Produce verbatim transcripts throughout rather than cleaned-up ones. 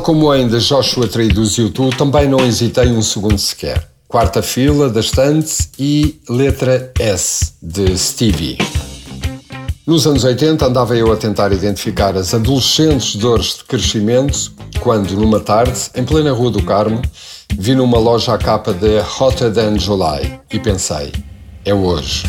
como em The Joshua Tree dos U dois, também não hesitei um segundo sequer. Quarta fila da estante e letra S de Stevie. Nos anos oitenta andava eu a tentar identificar as adolescentes dores de crescimento quando, numa tarde, em plena Rua do Carmo, vi numa loja a capa de Hotter Than July e pensei, é hoje.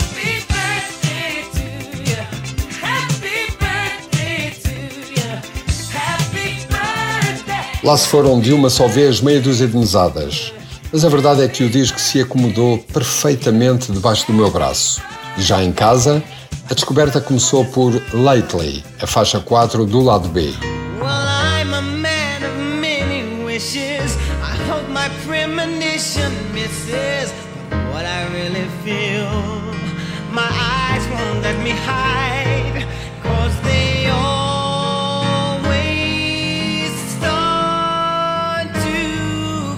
Lá se foram de uma só vez meia dúzia de mesadas, mas a verdade é que o disco se acomodou perfeitamente debaixo do meu braço. E já em casa, a descoberta começou por Lately, a faixa quatro do lado B. Well, I'm a man of many wishes. I hope my premonition misses what I really feel. My eyes won't let me hide, 'cause they always start to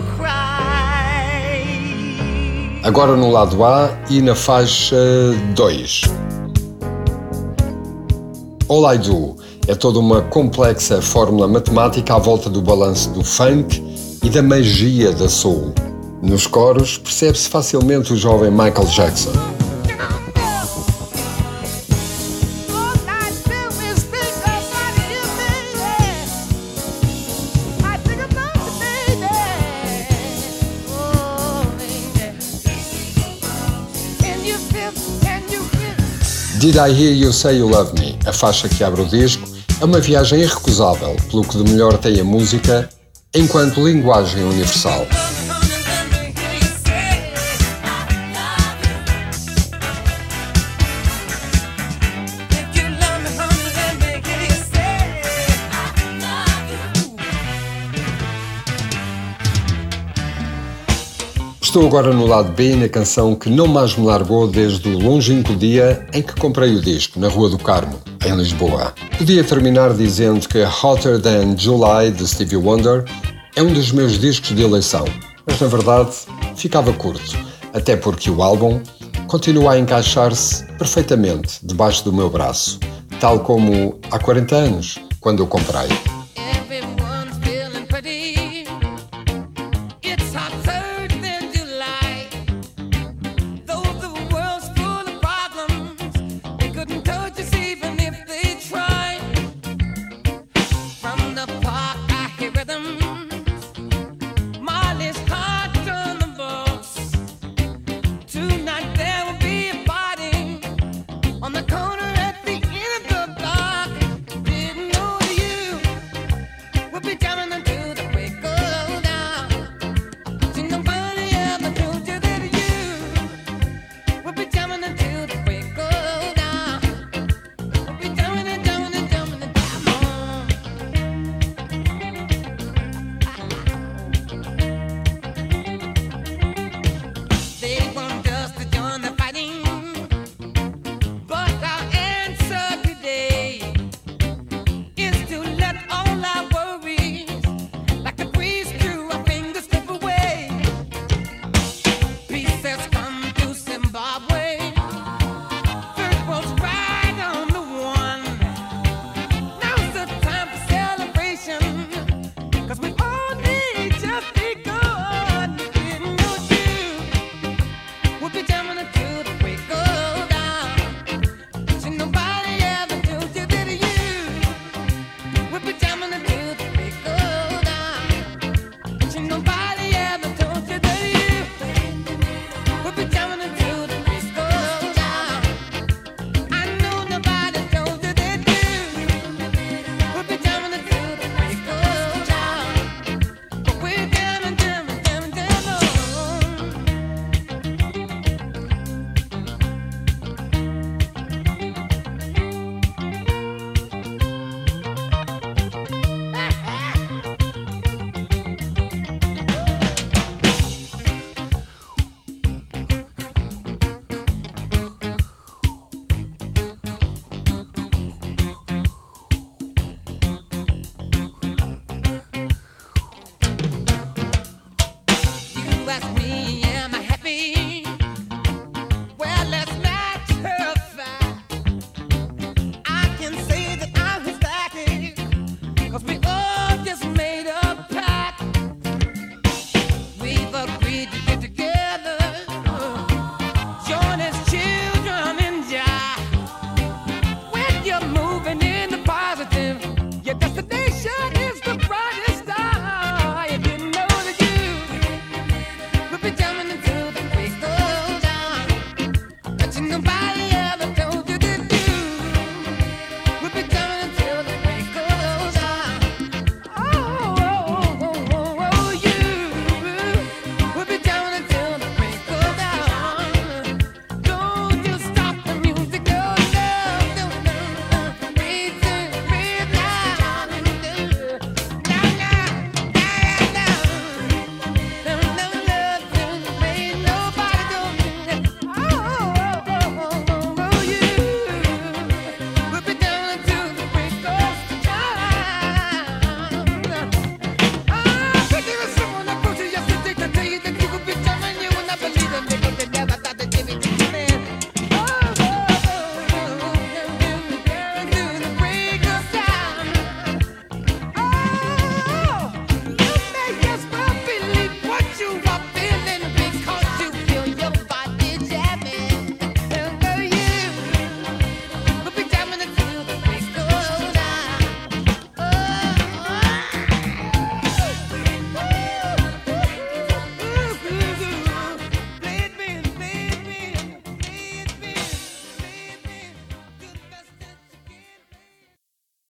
cry. Agora no lado A e na faixa dois. All I Do é toda uma complexa fórmula matemática à volta do balanço do funk e da magia da soul. Nos coros percebe-se facilmente o jovem Michael Jackson. Did I Hear You Say You Love Me, a faixa que abre o disco, é uma viagem irrecusável pelo que de melhor tem a música enquanto linguagem universal. Estou agora no lado B, na canção que não mais me largou desde o longínquo dia em que comprei o disco, na Rua do Carmo, em Lisboa. Podia terminar dizendo que Hotter Than July, de Stevie Wonder, é um dos meus discos de eleição, mas na verdade ficava curto, até porque o álbum continua a encaixar-se perfeitamente debaixo do meu braço, tal como há quarenta anos, quando o comprei. Be down